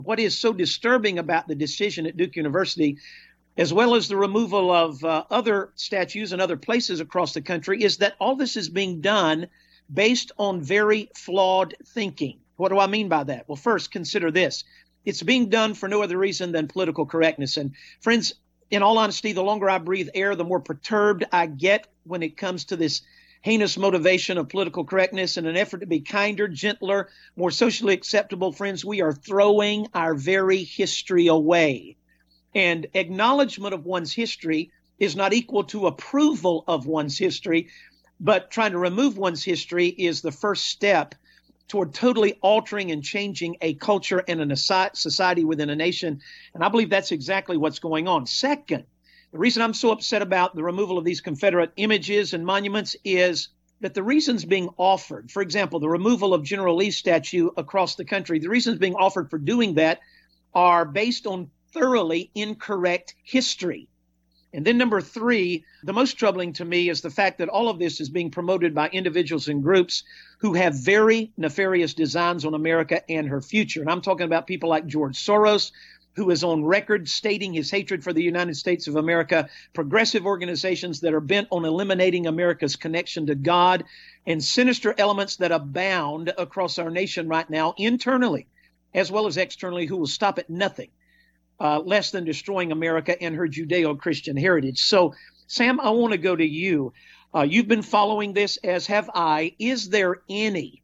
What is so disturbing about the decision at Duke University, as well as the removal of other statues and other places across the country, is that all this is being done based on very flawed thinking. What do I mean by that? Well, first, consider this. It's being done for no other reason than political correctness. And friends, in all honesty, the longer I breathe air, the more perturbed I get when it comes to this heinous motivation of political correctness in an effort to be kinder, gentler, more socially acceptable. Friends, we are throwing our very history away. And acknowledgement of one's history is not equal to approval of one's history, but trying to remove one's history is the first step toward totally altering and changing a culture and a society within a nation. And I believe that's exactly what's going on. Second, the reason I'm so upset about the removal of these Confederate images and monuments is that the reasons being offered, for example, the removal of General Lee's statue across the country, the reasons being offered for doing that are based on thoroughly incorrect history. And then number three, the most troubling to me is the fact that all of this is being promoted by individuals and groups who have very nefarious designs on America and her future. And I'm talking about people like George Soros, who is on record stating his hatred for the United States of America, progressive organizations that are bent on eliminating America's connection to God, and sinister elements that abound across our nation right now, internally as well as externally, who will stop at nothing less than destroying America and her Judeo-Christian heritage. So, Sam, I want to go to you. You've been following this, as have I. Is there any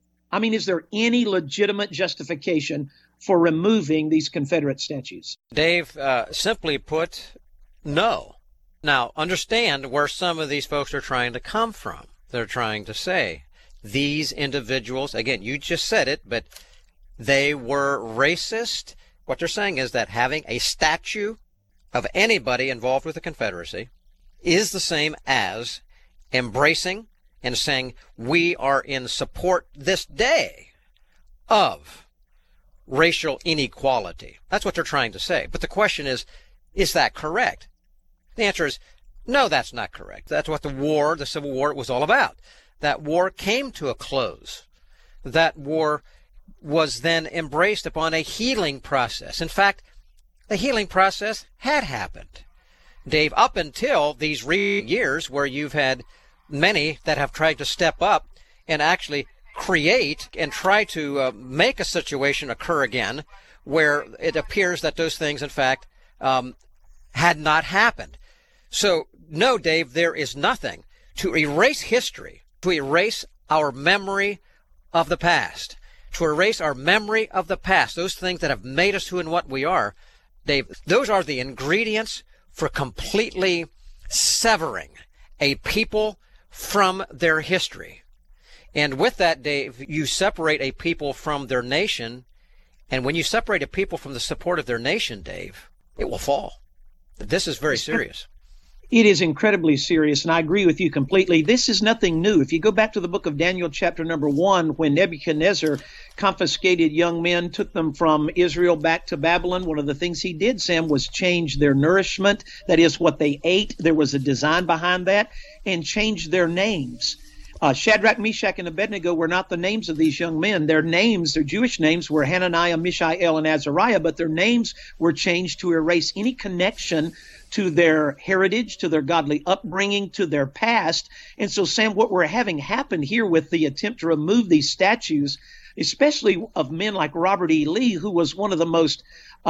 legitimate justification for removing these Confederate statues? Dave, simply put, no. Now, understand where some of these folks are trying to come from. They're trying to say these individuals, again, you just said it, but they were racist. What they're saying is that having a statue of anybody involved with the Confederacy is the same as embracing and saying we are in support this day of racial inequality. That's what they're trying to say. But the question is that correct? The answer is no, that's not correct. That's what the Civil War, was all about. That war came to a close. That war was then embraced upon a healing process. In fact, the healing process had happened, Dave, up until these years where you've had many that have tried to step up and actually create and try to make a situation occur again where it appears that those things, in fact, had not happened. So, no, Dave, there is nothing to erase history, to erase our memory of the past, to erase our memory of the past, those things that have made us who and what we are. Dave, those are the ingredients for completely severing a people from their history. And with that, Dave, you separate a people from their nation. And when you separate a people from the support of their nation, Dave, it will fall. This is very serious. It is incredibly serious, and I agree with you completely. This is nothing new. If you go back to the book of Daniel, chapter number 1, when Nebuchadnezzar confiscated young men, took them from Israel back to Babylon, one of the things he did, Sam, was change their nourishment, that is what they ate. There was a design behind that, and change their names. Shadrach, Meshach, and Abednego were not the names of these young men. Their names, their Jewish names, were Hananiah, Mishael, and Azariah, but their names were changed to erase any connection to their heritage, to their godly upbringing, to their past. And so, Sam, what we're having happen here with the attempt to remove these statues, especially of men like Robert E. Lee, who was one of the most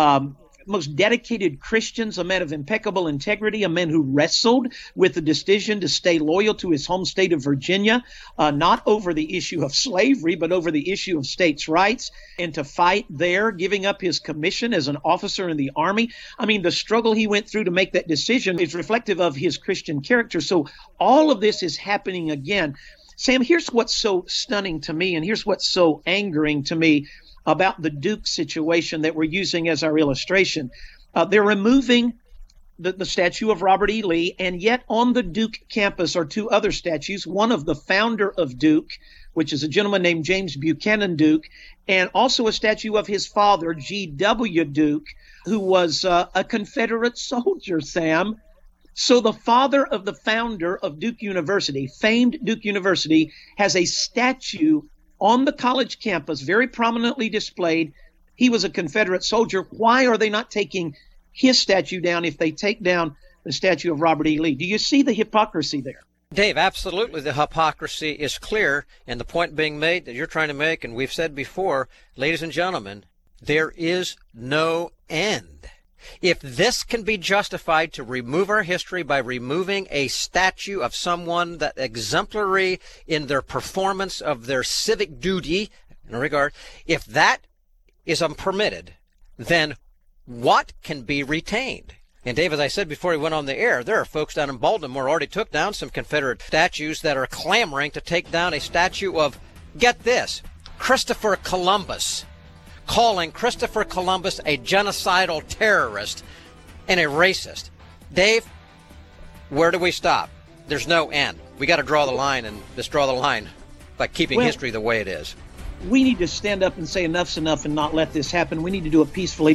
dedicated Christians, a man of impeccable integrity, a man who wrestled with the decision to stay loyal to his home state of Virginia, not over the issue of slavery, but over the issue of states' rights, and to fight there, giving up his commission as an officer in the Army. I mean, the struggle he went through to make that decision is reflective of his Christian character. So all of this is happening again. Sam, here's what's so stunning to me, and here's what's so angering to me about the Duke situation that we're using as our illustration. They're removing the statue of Robert E. Lee, and yet on the Duke campus are two other statues, one of the founder of Duke, which is a gentleman named James Buchanan Duke, and also a statue of his father, G.W. Duke, who was a Confederate soldier, Sam. So the father of the founder of Duke University, famed Duke University, has a statue on the college campus, very prominently displayed, he was a Confederate soldier. Why are they not taking his statue down if they take down the statue of Robert E. Lee? Do you see the hypocrisy there? Dave, absolutely the hypocrisy is clear, and the point being made that you're trying to make, and we've said before, ladies and gentlemen, there is no end. If this can be justified to remove our history by removing a statue of someone that exemplary in their performance of their civic duty, in a regard, if that is unpermitted, then what can be retained? And Dave, as I said before we went on the air, there are folks down in Baltimore already took down some Confederate statues that are clamoring to take down a statue of, get this, Christopher Columbus, calling Christopher Columbus a genocidal terrorist and a racist. Dave, where do we stop? There's no end. We got to draw the line, and just draw the line by keeping history the way it is. We need to stand up and say enough's enough and not let this happen. We need to do it peacefully.